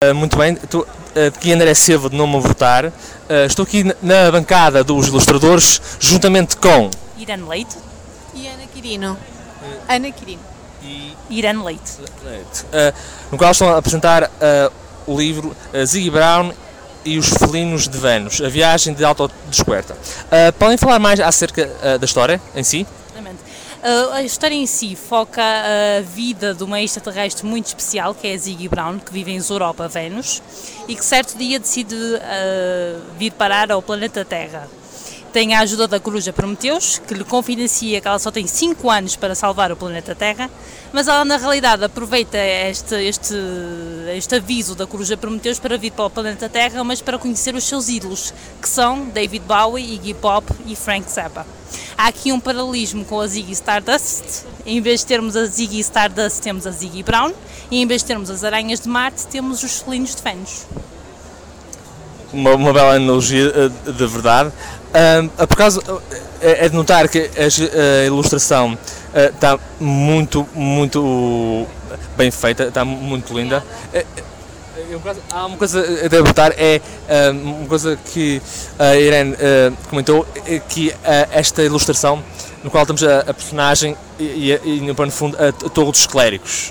Muito bem, aqui André Silva de Nome a Votar. Estou aqui na bancada dos ilustradores, juntamente com Irene Leite e Ana Quirino. Ana Quirino. E Irene Leite. no qual estão a apresentar o livro Ziggy Brown e os Felinos de Vênus, a viagem de autodescoberta. Podem falar mais acerca da história em si? A história em si foca a vida de uma extraterrestre muito especial, que é a Ziggy Brown, que vive em Europa, Vênus, e que certo dia decide vir parar ao planeta Terra. Tem a ajuda da coruja Prometeus, que lhe confidencia que ela só tem 5 anos para salvar o planeta Terra, mas ela na realidade aproveita este aviso da coruja Prometeus para vir para o planeta Terra, mas para conhecer os seus ídolos, que são David Bowie, Iggy Pop e Frank Zappa. Há aqui um paralelismo com a Ziggy Stardust. Em vez de termos a Ziggy Stardust, temos a Ziggy Brown, e em vez de termos as aranhas de Marte, temos os felinos de Vênus. Uma bela analogia, de verdade. Por causa, é de notar que a ilustração está muito bem feita, está muito linda. Há uma coisa a devo notar, uma coisa que a Irene comentou, que esta ilustração, no qual temos a personagem e no pano fundo a Torre dos Clérigos.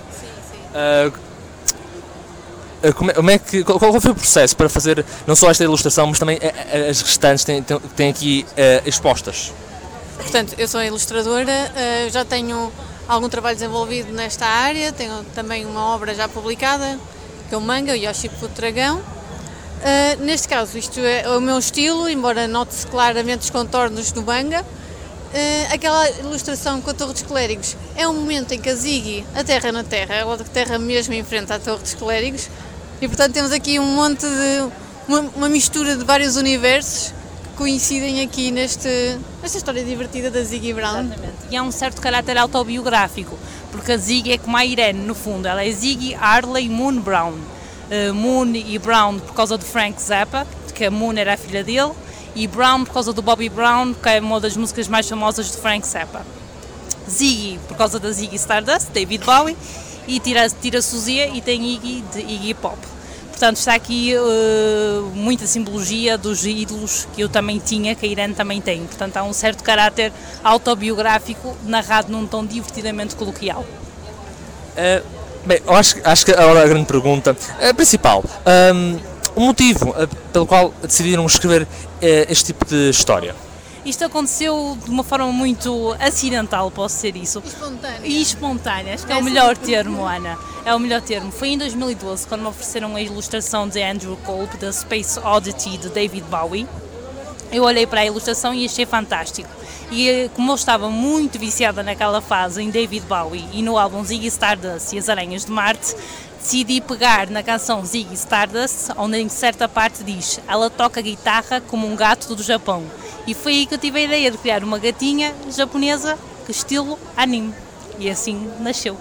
Qual foi o processo para fazer não só esta ilustração, mas também as restantes têm aqui expostas? Portanto, eu sou a ilustradora, já tenho algum trabalho desenvolvido nesta área, tenho também uma obra já publicada, que é o manga, o Yoshi-Pu Dragão. Neste caso, isto é o meu estilo, embora note-se claramente os contornos do manga. Aquela ilustração com a Torre dos Clérigos é um momento em que a Ziggy aterra na Terra, ela aterra mesmo em frente à Torre dos Clérigos, e portanto temos aqui um monte de uma mistura de vários universos que coincidem aqui nesta história divertida da Ziggy Brown. Exatamente. E há um certo caráter autobiográfico, porque a Ziggy é como a Irene, no fundo, ela é Ziggy Harley Moon Brown. Moon e Brown por causa de Frank Zappa, que a Moon era a filha dele, e Brown por causa do Bobby Brown, que é uma das músicas mais famosas de Frank Zappa. Ziggy por causa da Ziggy Stardust, David Bowie, e tira Suzia e tem Iggy de Iggy Pop. Portanto, está aqui muita simbologia dos ídolos que eu também tinha, que a Irene também tem. Portanto, há um certo caráter autobiográfico narrado num tom divertidamente coloquial. Bem, eu acho que a grande pergunta, a principal, o motivo pelo qual decidiram escrever este tipo de história? Isto aconteceu de uma forma muito acidental, posso dizer isso. E espontânea, acho que é o melhor termo, Ana. É o melhor termo. Foi em 2012, quando me ofereceram a ilustração de Andrew Kolb, da Space Oddity, de David Bowie. Eu olhei para a ilustração e achei fantástico. E como eu estava muito viciada naquela fase em David Bowie e no álbum Ziggy Stardust e as Aranhas de Marte, decidi pegar na canção Ziggy Stardust, onde em certa parte diz: ela toca guitarra como um gato do Japão. E foi aí que eu tive a ideia de criar uma gatinha japonesa estilo anime. E assim nasceu.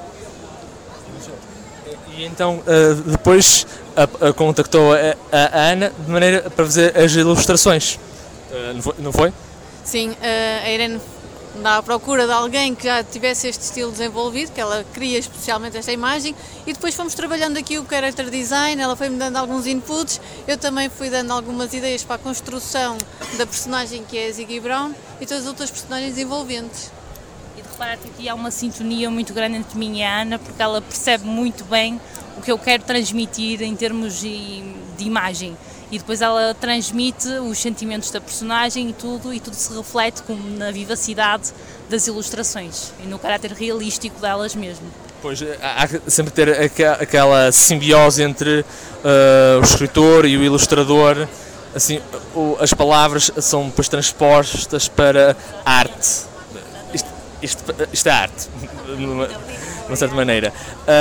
E então depois contactou a Ana de maneira para fazer as ilustrações, não foi? Sim, a Irene dá à procura de alguém que já tivesse este estilo desenvolvido, que ela cria especialmente esta imagem, e depois fomos trabalhando aqui o character design, ela foi-me dando alguns inputs, eu também fui dando algumas ideias para a construção da personagem que é a Ziggy Brown e todas as outras personagens envolventes. E de reparar que aqui há uma sintonia muito grande entre mim e a Ana, porque ela percebe muito bem o que eu quero transmitir em termos de imagem. E depois ela transmite os sentimentos da personagem e tudo se reflete na vivacidade das ilustrações e no caráter realístico delas mesmo. Pois, há sempre ter aquela simbiose entre o escritor e o ilustrador, assim, as palavras são depois transpostas para arte. Isto é arte, de uma certa maneira.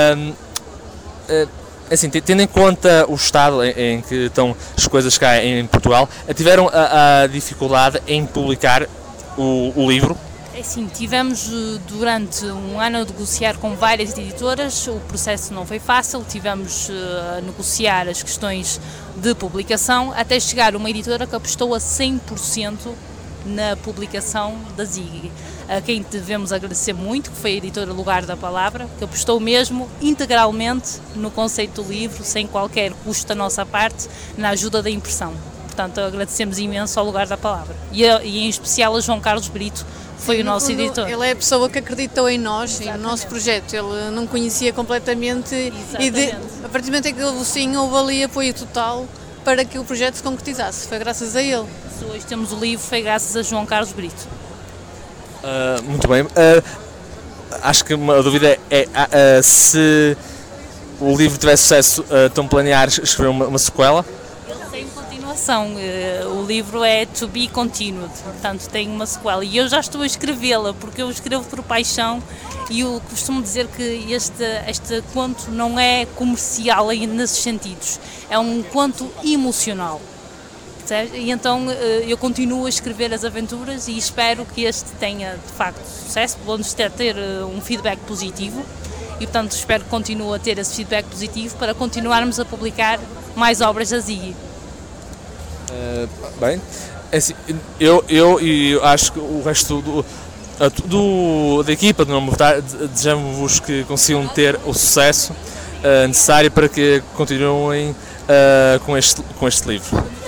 Assim, tendo em conta o estado em que estão as coisas cá em Portugal, tiveram a dificuldade em publicar o livro? Sim, tivemos durante um ano a negociar com várias editoras, o processo não foi fácil, tivemos a negociar as questões de publicação, até chegar uma editora que apostou a 100% na publicação da Ziggy. A quem devemos agradecer muito, que foi a editora Lugar da Palavra, que apostou mesmo integralmente no conceito do livro, sem qualquer custo da nossa parte, na ajuda da impressão. Portanto, agradecemos imenso ao Lugar da Palavra. E em especial a João Carlos Brito, que foi o nosso editor. Ele é a pessoa que acreditou em nós e no nosso projeto. Ele não conhecia completamente a partir do momento em que houve sim, houve ali apoio total para que o projeto se concretizasse. Foi graças a ele. Se hoje temos o livro, foi graças a João Carlos Brito. Muito bem. Acho que uma dúvida é se o livro tivesse sucesso, estão a planear escrever uma sequela? Ele tem continuação. O livro é to be continued, portanto tem uma sequela. E eu já estou a escrevê-la, porque eu escrevo por paixão e eu costumo dizer que este conto não é comercial ainda nesses sentidos. É um conto emocional. E então eu continuo a escrever as aventuras e espero que este tenha de facto sucesso, vamos ter um feedback positivo e portanto espero que continue a ter esse feedback positivo para continuarmos a publicar mais obras da Ziggy. Bem, assim, eu e acho que o resto da equipa do Nome Votar desejamos-vos que consigam ter o sucesso necessário para que continuem com este livro.